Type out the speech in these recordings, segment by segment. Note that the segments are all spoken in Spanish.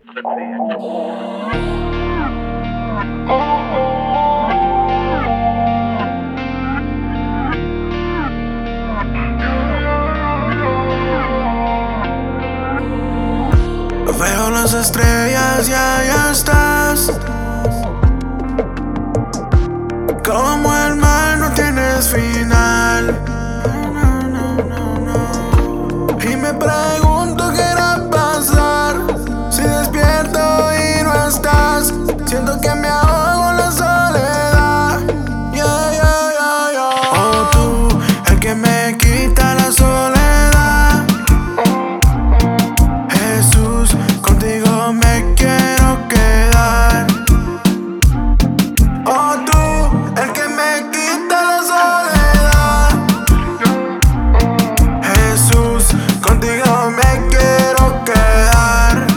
Veo las estrellas y ya estás. Como el mar no tienes final. Y me pregunto qué irá a pasar si despierto y no estás. Siento que me ahogo en la soledad. Oh, tú, el que me quita la soledad. Jesús, contigo me quiero quedar. Oh, tú, el que me quita la soledad. Jesús, contigo me quiero quedar.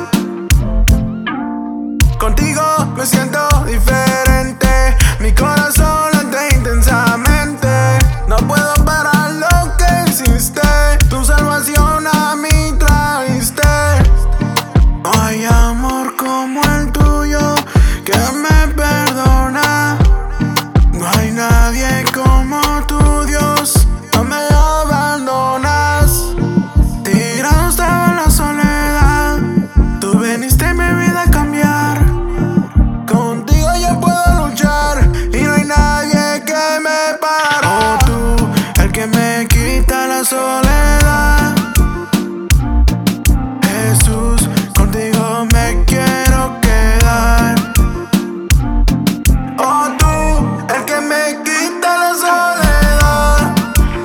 Contigo me siento diferente. Mi corazón late intensamente. No puedo parar lo que hiciste. Tu salvación a mí traíste. No hay amor como el tuyo que me perdona. No hay nadie como tu Dios. No me abandonas. Tirado estaba en la soledad. Tú viniste mi vida a cambiar. Contigo yo puedo luchar y no hay nadie que me pare. Oh, tú, el que me quita la soledad. Jesús, contigo me quiero quedar. Oh, tú, el que me quita la soledad.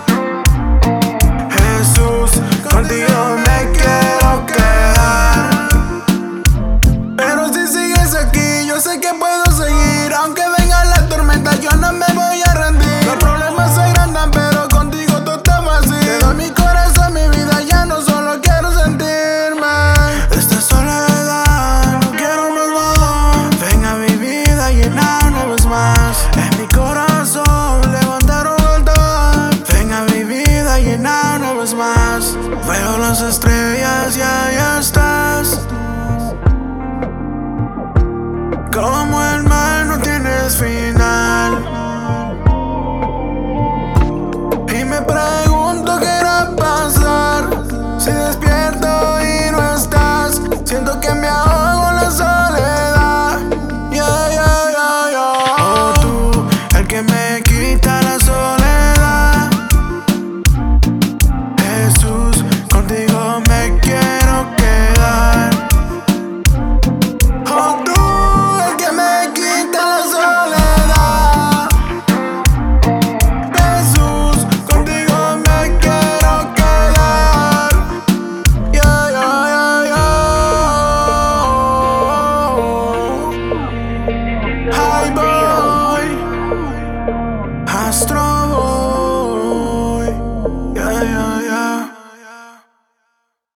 Jesús, contigo me quiero quedar. Pero si sigues aquí, yo sé que puedo seguir. Aunque venga la tormenta, yo no me voy a rendir. Los problemas se agrandan, pero contigo todo está fácil. Te doy mi corazón, mi vida, ya no solo quiero sentirme. Esta soledad, no quiero más. Ven a mi vida, llenar una vez más. En mi corazón, levantar un altar. Ven a mi vida, llenar una vez más. Veo las estrellas y ya estás. Como